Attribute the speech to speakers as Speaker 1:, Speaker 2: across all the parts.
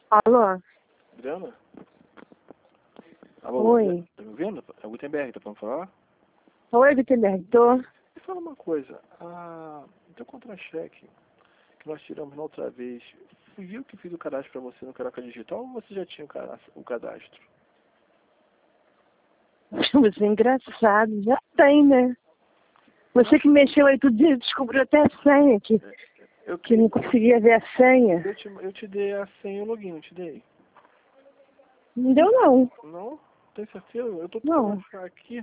Speaker 1: Alô?
Speaker 2: Adriana? Alô,
Speaker 1: Oi.
Speaker 2: tá me ouvindo? É o Gutenberg, tá falando falar?
Speaker 1: Oi, Gutenberg, tô.
Speaker 2: Me fala uma coisa, o teu contra-cheque que nós tiramos na outra vez, fui eu que fiz o cadastro para você no Caraca Digital ou você já tinha o cadastro?
Speaker 1: Você é engraçado, já tem, né? Você que mexeu aí todo dia, descobriu até a senha aqui, que não conseguia ver a senha.
Speaker 2: Eu te dei a senha e o login, não te dei?
Speaker 1: Não deu não.
Speaker 2: Não? Tem certeza? Eu tô
Speaker 1: Não.
Speaker 2: tentando achar aqui.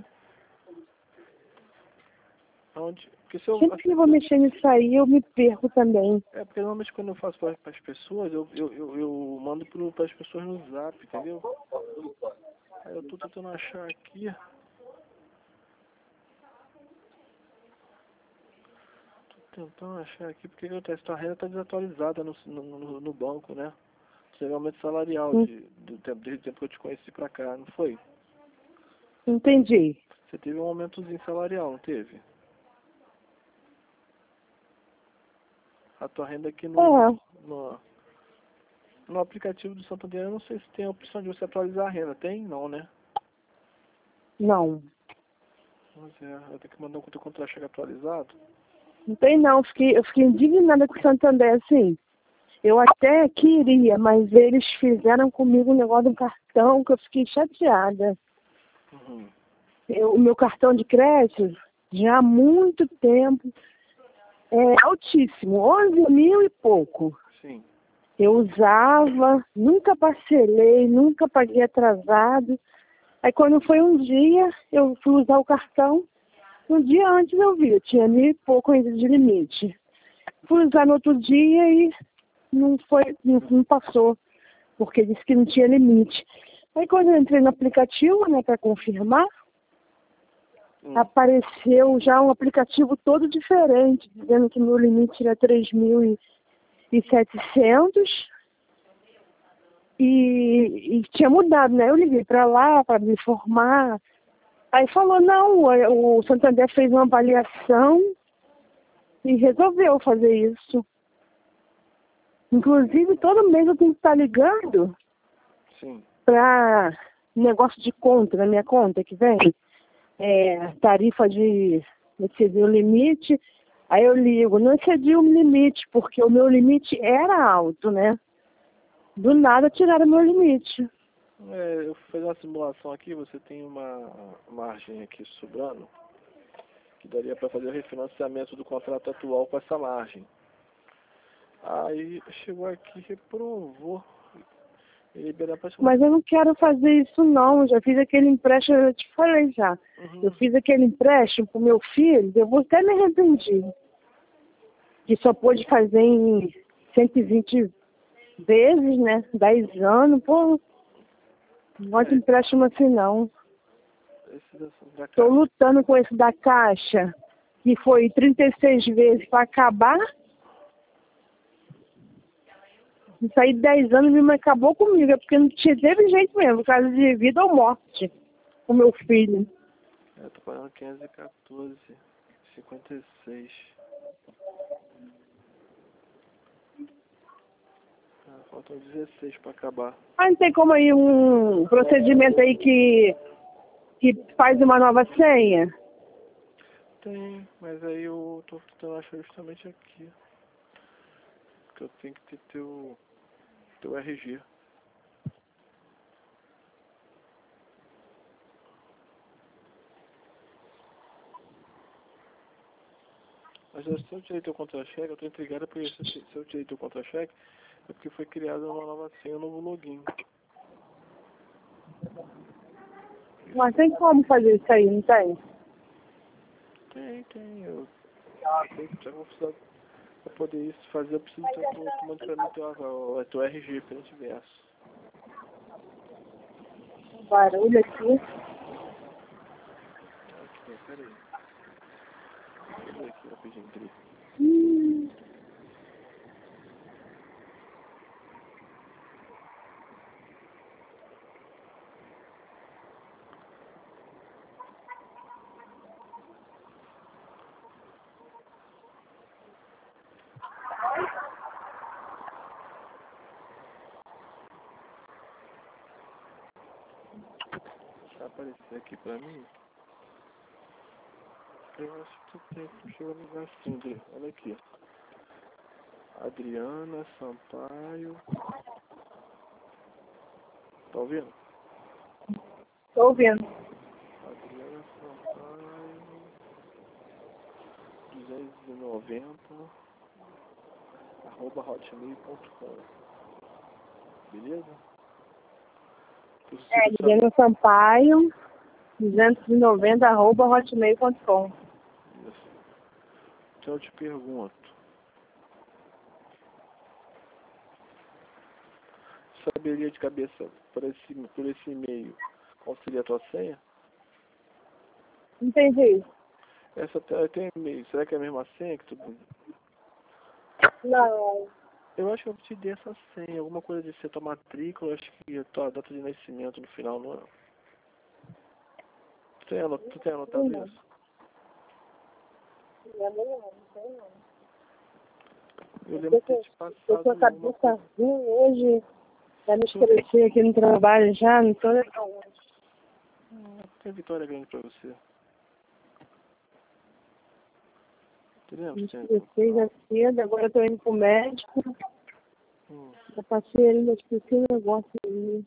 Speaker 2: Onde? Porque se eu,
Speaker 1: Sempre que eu vou mexer nisso aí, eu me perco também.
Speaker 2: porque normalmente quando eu faço para as pessoas, eu mando para as pessoas no zap, entendeu? Aí eu tô tentando achar aqui. Tentando achar aqui, porque acontece, tua renda está desatualizada no banco, né? Teve aumento salarial desde o tempo que eu te conheci pra cá, não foi?
Speaker 1: Entendi.
Speaker 2: Você teve um aumentozinho salarial, não teve? A tua renda aqui no aplicativo do Santander, eu não sei se tem a opção de você atualizar a renda. Tem? Não, né?
Speaker 1: Não.
Speaker 2: Mas eu tenho que mandar um contra-cheque atualizado.
Speaker 1: Não tem não. Eu fiquei indignada com o Santander, assim. Eu até queria, mas eles fizeram comigo um negócio de um cartão que eu fiquei chateada.
Speaker 2: Uhum.
Speaker 1: O meu cartão de crédito, já há muito tempo, é altíssimo, 11 mil e pouco.
Speaker 2: Sim.
Speaker 1: Eu usava, nunca parcelei, nunca paguei atrasado. Aí quando foi um dia, eu fui usar o cartão, um dia antes eu vi, eu tinha 1.000 e pouco ainda de limite. Fui usar no outro dia e não passou, porque disse que não tinha limite. Aí quando eu entrei no aplicativo, né, para confirmar, apareceu já um aplicativo todo diferente, dizendo que meu limite era 3.700 e tinha mudado, né? Eu liguei para lá para me informar. Aí falou, não, o Santander fez uma avaliação e resolveu fazer isso. Inclusive, todo mês eu tenho que estar ligando para negócio de conta, na minha conta que vem. Tarifa de exceder o limite. Aí eu ligo, não excedi o limite, porque o meu limite era alto, né? Do nada tiraram meu limite.
Speaker 2: Eu fiz uma simulação aqui, você tem uma margem aqui sobrando, que daria para fazer o refinanciamento do contrato atual com essa margem. Aí chegou aqui, reprovou.
Speaker 1: Mas eu não quero fazer isso não, eu já fiz aquele empréstimo, eu te falei já. Eu fiz aquele empréstimo pro meu filho, eu vou até me arrepender. Que só pôde fazer em 120 vezes, né? 10 anos, pô. Não gosto de empréstimo assim não. Tô lutando com esse da Caixa, que foi 36 vezes para acabar. Isso aí 10 anos me acabou comigo, é porque não teve jeito mesmo, por causa de vida ou morte, o meu filho.
Speaker 2: Tô pagando 514,56. Faltam 16 para acabar.
Speaker 1: Ah, não tem como aí um procedimento aí que faz uma nova senha?
Speaker 2: Tem, mas aí eu tô tentando achar justamente aqui. Que eu tenho que ter teu RG. Mas se eu tirei teu contra-cheque, eu tô intrigado porque se eu tirei teu contra-cheque, é porque foi criada uma nova senha, um novo login.
Speaker 1: Mas tem como fazer isso aí, não tem?
Speaker 2: Tem. Eu já vou precisar, pra poder isso fazer, eu preciso ter tomando pra mim teu RG, pelo diverso.
Speaker 1: Barulho aqui.
Speaker 2: Aqui, peraí. Deixa eu ver aqui rapidinho, Dri. aparecer aqui pra mim. Eu acho que tem que chegar no lugar assim, André. Olha aqui. Adriana Sampaio. Tá ouvindo?
Speaker 1: Tô ouvindo.
Speaker 2: Adriana Sampaio 290 @hotmail.com. Beleza?
Speaker 1: Adriana Sampaio 290 @hotmail.com.
Speaker 2: Isso. Então eu te pergunto. Saberia de cabeça por esse e-mail qual seria a tua senha?
Speaker 1: Entendi.
Speaker 2: Essa tem e-mail. Será que é a mesma senha que tu...
Speaker 1: Não.
Speaker 2: Eu acho que eu te dei essa senha. Alguma coisa de ser tua matrícula. Acho que a tua data de nascimento no final, não é? Tu tem anotado
Speaker 1: Não.
Speaker 2: isso?
Speaker 1: Não.
Speaker 2: Eu lembro de ter te passado...
Speaker 1: Eu tô com a cabeça ruim hoje. Vai me escrever aqui no trabalho já. Não tô legal hoje.
Speaker 2: Tem vitória grande pra você. Entendeu?
Speaker 1: Me esqueci já cedo. Agora eu tô indo pro médico. Já passei ali, mas esqueci o negócio ali.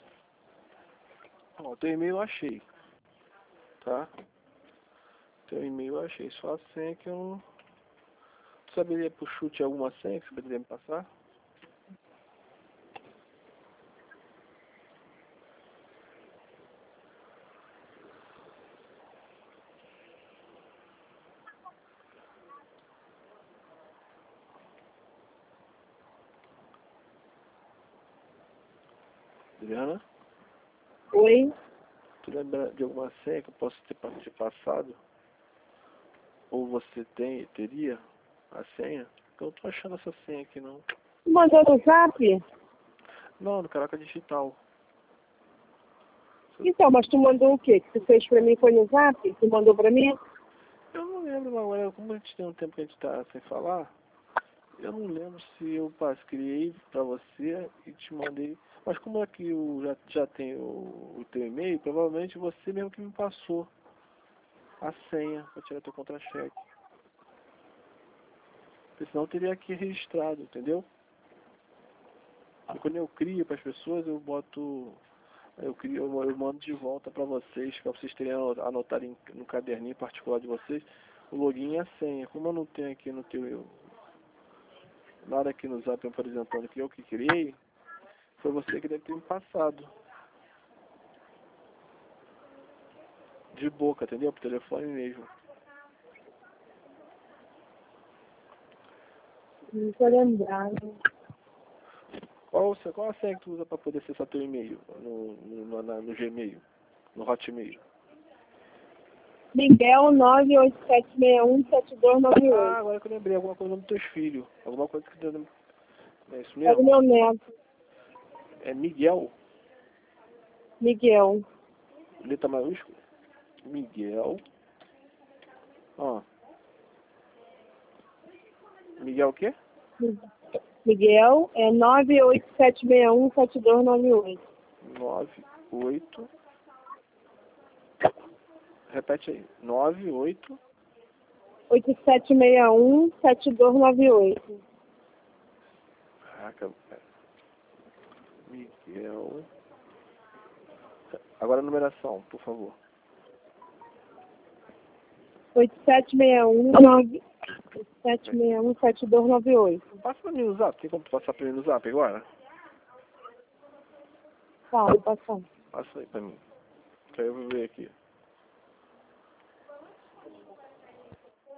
Speaker 2: Ó, teu e-mail eu achei. Tá? Teu e-mail eu achei. Só a senha que eu não... Tu saberia por chute alguma senha que você poderia me passar? Adriana?
Speaker 1: Oi?
Speaker 2: Tu lembra de alguma senha que eu posso ter passado? Ou você teria a senha? Eu não tô achando essa senha aqui não.
Speaker 1: Mandou no zap?
Speaker 2: Não, no Caraca Digital.
Speaker 1: Então, mas tu mandou o quê? Que tu fez pra mim foi no zap? Tu mandou pra mim?
Speaker 2: Eu não lembro agora, como a gente tem um tempo que a gente tá sem falar, eu não lembro se eu criei pra você e te mandei. Mas como é que eu já tenho o teu e-mail, provavelmente você mesmo que me passou a senha para tirar teu contra-cheque. Porque senão eu teria aqui registrado, entendeu? E quando eu crio para as pessoas, eu mando de volta para vocês, para vocês terem anotarem no caderninho particular de vocês o login e a senha. Como eu não tenho aqui no teu nada aqui no Zap apresentando que eu que criei, foi você que deve ter me passado. De boca, entendeu? Por telefone mesmo.
Speaker 1: Não tô lembrando.
Speaker 2: Qual a senha que tu usa para poder acessar teu e-mail no Gmail, no Hotmail?
Speaker 1: Miguel 987617298.
Speaker 2: Ah, agora que eu lembrei, alguma coisa dos teus filhos. Alguma coisa que deu. É isso
Speaker 1: É do
Speaker 2: mesmo?
Speaker 1: meu neto.
Speaker 2: É Miguel?
Speaker 1: Miguel.
Speaker 2: Letra maiúscula? Miguel. Ó. Miguel o quê?
Speaker 1: Miguel é 987617298.
Speaker 2: 98. Repete aí. 98.
Speaker 1: 87617298.
Speaker 2: Caraca. Miguel. Agora a numeração, por favor.
Speaker 1: 87617298.
Speaker 2: Passa pra mim no Zap. Tem como tu passar pra mim no Zap agora?
Speaker 1: Tá, vou passar.
Speaker 2: Passa aí pra mim. Que aí eu vou ver aqui.